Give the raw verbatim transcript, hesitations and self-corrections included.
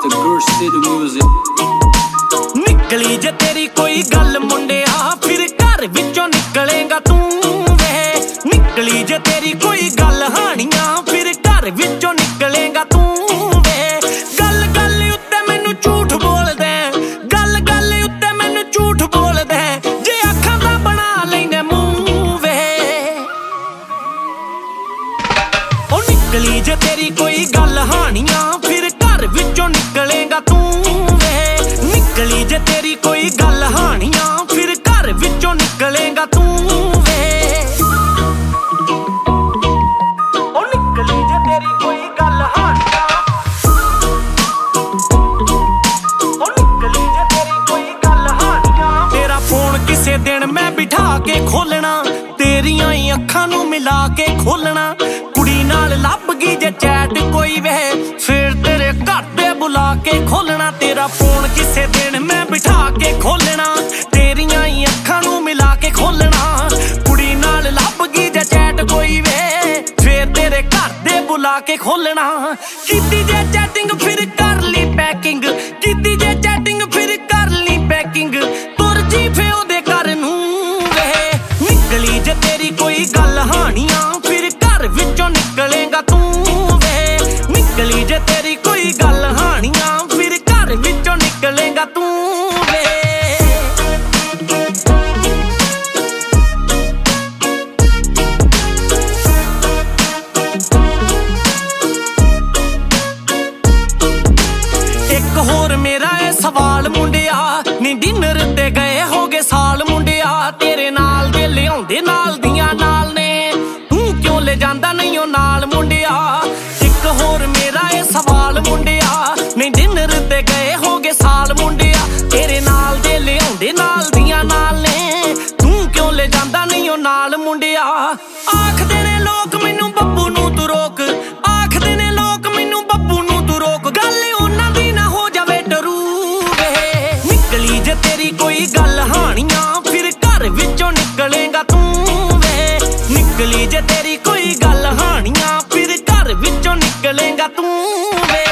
the good city music. निकली जे तेरी कोई गल मुंडिया फिर घर विचों निकलेगा तू वे। निकली जे तेरी कोई गल हानिया फिर घर विचों निकलेगा तू वे। गल गल उत्ते मैनू झूठ बोल दे, गल गल उत्ते मैनू झूठ बोल दे, जे अखां दा बना लैने मूंह वे। ओ निकली जे तेरी कोई गल हानिया फिर घर विचों निकलेगा तू वे। निकली जे तेरी कोई गल हानिया फिर घर विचों निकलेगा तू वे। ओ निकली जे तेरी कोई गल हानिया, ओ निकली जे तेरी कोई गल हानिया। तेरा फोन किसे दिन मैं बिठा के खोलना, तेरियां ही अखां नू मिला के खोलना। कुड़ी नाल लभ गई जे चैट कोई वे फिर तेरे घर ते बुला के खोलना। तेरा फोन किसे दिन मैं बिठा के खोलना, तेरियां ही अखां नू मिला के खोलना। कुड़ी नाल लभ गई जे चैट कोई वे फिर तेरे घर ते बुला के खोलना। कीती जे चैटिंग फिर कर ली पैकिंग, कीती जे चैटिंग फिर कर ली पैकिंग। तुर जी फे ओदे घर नू वे। निकली जे तेरी कोई गल हानिया फिर घर विचों निकलेगा तू वे। निकली जे तेरी कोई गल हानिया फिर घर विचों निकलेगा तू वे। एक होर मेरा है सवाल मुंडिया, नी डिनर ते गए होगे साल मुंडिया। तेरे नाल दे लियाउंदे नाल दियां नाल ने, तू क्यों ले जांदा नहीं ओ नाल मुंडिया। एक होर मेरा है सवाल मुंडिया, नी डिनर ते गए होगे साल मुंडिया। तेरे नाल दे लियाउंदे नाल दियां नाल ने, तू क्यों ले जांदा नहीं ओ नाल मुंडिया। आखदे ने लोक मैनू बब्बू नू तू रोक, आखदे ने लोक मैनू बब्बू नू तू रोक। गल उन्हां दी ना हो जावे डरू वे। निकली जे तेरी कोई गल हानिया फिर घर विचों निकलेगा तू वे। निकली जे तेरी कोई गल हानिया फिर घर विचों निकलेगा तू वे।